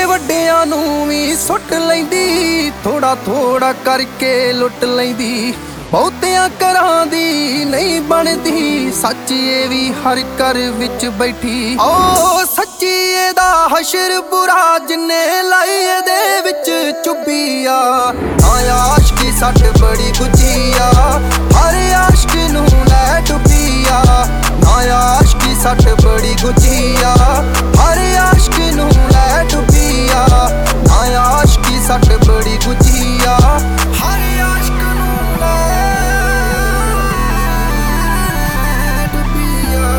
ਛੋਟੇ ਵੱਡਿਆਂ ਨੂੰ ਵੀ ਸੁੱਟ ਲੈਂਦੀ, ਥੋੜਾ ਥੋੜਾ ਕਰਕੇ ਲੁੱਟ ਲੈਂਦੀ। ਬਹੁਤਿਆਂ ਘਰਾਂ ਦੀ ਨਹੀਂ ਬਣਦੀ, ਸੱਚ ਇਹ ਵੀ ਹਰ ਘਰ ਵਿੱਚ ਬੈਠੀ। ਓ ਸੱਚੀ ਇਹਦਾ ਹਸ਼ਰ ਬੁਰਾ ਜਿੰਨੇ ਲਾਈ ਇਹਦੇ ਵਿੱਚ ਚੁੱਭੀ ਆ। ਆਸ਼ਕੀ ਸੱਟ ਬੜੀ ਗੁੱਝੀ ਆ, ਹਰ ਆਸ਼ਕ ਨੂੰ ਲੈ ਡੁੱਬੀ ਆ। ਆਸ਼ਕੀ ਸੱਟ ਬੜੀ ਗੁੱਝੀ ਆ, ਹਰ ਆਸ਼ਕ ਨੂੰ ਲੈ ਡੁੱਬੀ ਆ। ਆਸ਼ਕੀ ਸੱਟ ਬੜੀ ਗੁੱਝੀ ਆ, ਹਰ ਆਸ਼ਕ ਨੂੰ ਲੈ ਡੁੱਬੀ ਆ।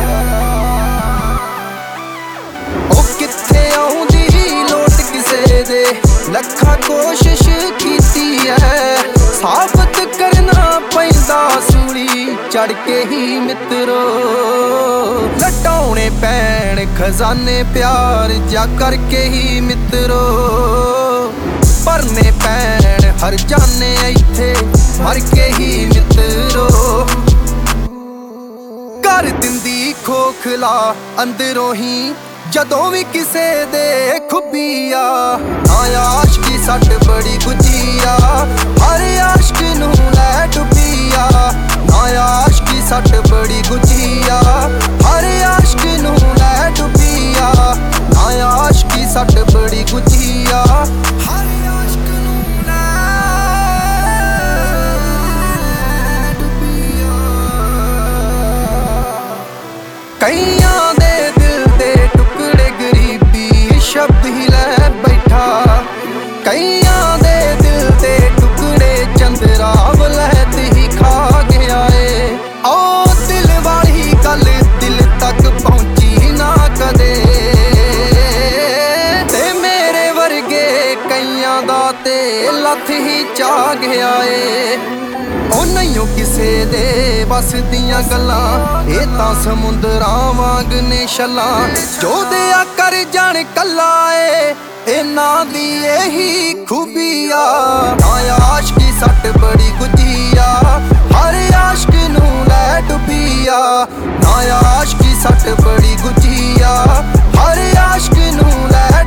ਉਹ ਕਿੱਥੇ ਆਉਂਦੀ ਲੋਟ ਕਿਸੇ ਦੇ, ਲੱਖਾਂ ਕੋਸ਼ਿਸ਼ ਕੀਤੀ ਐ। ਸਾਬਤ ਕਰਨਾ ਪੈਂਦਾ ਸੂਲੀ ਚੜ ਕੇ ਹੀ ਮਿੱਤਰੋ। ਲਟਾਉਣੇ ਪੈਣ ਖਜ਼ਾਨੇ ਪਿਆਰ ਜਾ ਕਰਕੇ ਹੀ ਮਿੱਤਰੋ। ਭਰਨੇ ਪੈਣ ਹਰ ਜਾਨੇ ਇੱਥੇ ਮਰ ਕੇ ਹੀ ਮਿੱਤਰੋ। ਕਰ ਦਿੰਦੀ ਖੋਖਲਾ ਅੰਦਰੋਂ ਹੀ ਜਦੋਂ ਵੀ ਕਿਸੇ ਦੇ ਖੁੱਬੀ ਆ। ਆਸ਼ਕੀ ਸੱਟ ਬੜੀ ਗੁੱਝੀ ਆ, ਹਰ ਆਸ਼ਕ ਨੂੰ ਲੈ ਡੁੱਬੀ ਆ। ਆਸ਼ਕੀ ਸੱਟ ਬੜੀ ਗੁੱਝੀ ਆ, ਹਰ ਆਸ਼ਕ ਨੂੰ ਲੈ ਡੁੱਬੀ ਆ। ਆਸ਼ਕੀ ਸੱਟ ਬੜੀ ਗੁੱਝੀ ਆ, ਹਰ ਆਸ਼ਕ ਨੂੰ ਲੈ ਡੁੱਬੀ ਆ। ਕਈਆਂ ਦੇ ਦਿਲ ਦੇ ਟੁਕੜੇ ਗਰੀਬੀ ਸ਼ਬਦ ਹੀ ਲੈ ਬੈਠਾ। ਕਈਆਂ ਦੇ ਦਿਲ ਦੇ ਟੁਕੜੇ ਚੰਦਰਾ ਵਲੈਤ ਹੀ ਖਾ ਗਿਆ ਏ। ਓ ਦਿਲ ਵਾਲੀ ਗੱਲ ਦਿਲ ਤੱਕ ਪਹੁੰਚੀ ਨਾ ਕਦੇ, ਤੇ ਮੇਰੇ ਵਰਗੇ ਕਈਆਂ ਦਾ ਤੇ ਲੱਥ ਹੀ ਚਾ ਗਿਆ ਏ। ਉਹ ਨਹੀਂ ਕਿਸੇ ਦੇ ਬਸ ਦੀਆਂ ਗੱਲਾਂ, ਇਹ ਤਾਂ ਸਮੁੰਦਰਾਂ ਵਾਂਗ ਨੇ ਛੱਲਾਂ। ਜੋ ਦਿਆ ਕਰ ਜਾਣ ਕੱਲਾ ਏ, ਇਹਨਾਂ ਦੀ ਇਹੀ ਖੂਬੀ ਆ। ਆਸ਼ਕੀ ਸੱਟ ਬੜੀ ਗੁੱਝੀ ਆ, ਹਰ ਆਸ਼ਕ ਨੂੰ ਲੈ ਡੁੱਬੀ ਆ। ਆਸ਼ਕੀ ਸੱਟ ਬੜੀ ਗੁੱਝੀ ਆ, ਹਰ ਆਸ਼ਕ ਨੂੰ ਲੈ